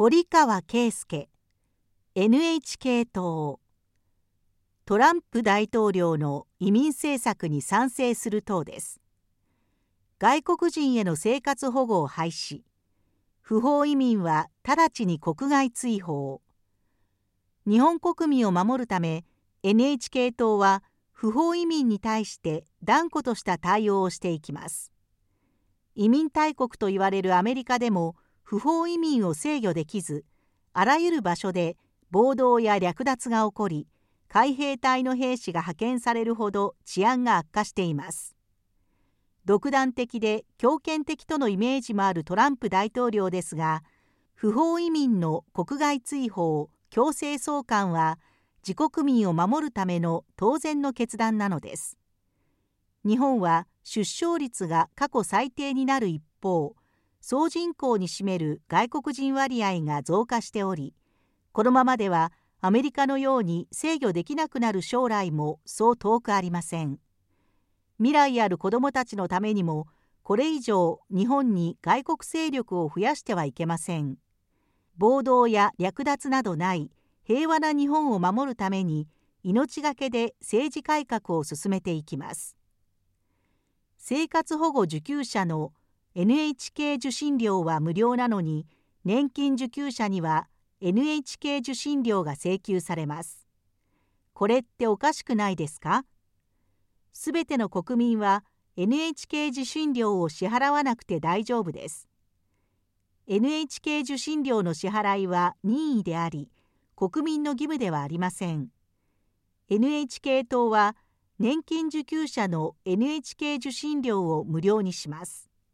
堀川圭介 NHK 党トランプ大統領の移民政策に賛成する党です。外国人への生活保護を廃止、不法移民は直ちに国外追放。日本国民を守るため NHK 党は不法移民に対して断固とした対応をしていきます。移民大国と言われるアメリカでも不法移民を制御できず、あらゆる場所で暴動や略奪が起こり、海兵隊の兵士が派遣されるほど治安が悪化しています。独断的で強権的とのイメージもあるトランプ大統領ですが、不法移民の国外追放・強制送還は自国民を守るための当然の決断なのです。日本は出生率が過去最低になる一方、総人口に占める外国人割合が増加しており、このままではアメリカのように制御できなくなる将来もそう遠くありません。未来ある子どもたちのためにも、これ以上日本に外国勢力を増やしてはいけません。暴動や略奪などない平和な日本を守るために、命がけで政治改革を進めていきます。生活保護受給者のNHK 受信料は無料なのに、年金受給者には NHK 受信料が請求されます。これっておかしくないですか？すべての国民は NHK 受信料を支払わなくて大丈夫です。NHK 受信料の支払いは任意であり、国民の義務ではありません。NHK 党は年金受給者の NHK 受信料を無料にします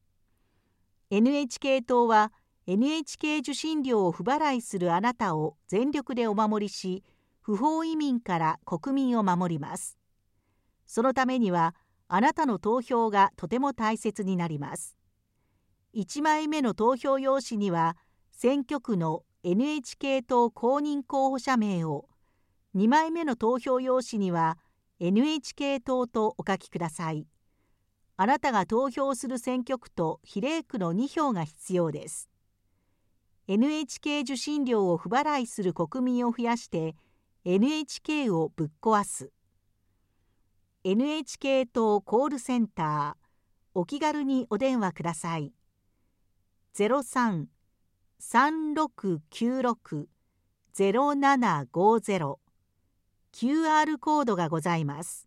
。NHK 党は NHK 受信料を不払いするあなたを全力でお守りし、不法移民から国民を守ります。そのためにはあなたの投票がとても大切になります。1枚目の投票用紙には選挙区の NHK 党公認候補者名を、2枚目の投票用紙には NHK 党とお書きください。あなたが投票する選挙区と比例区の2票が必要です。NHK 受信料を不払いする国民を増やして NHK をぶっ壊す。NHK 党コールセンター、お気軽にお電話ください。03-3696-0750 QR コードがございます。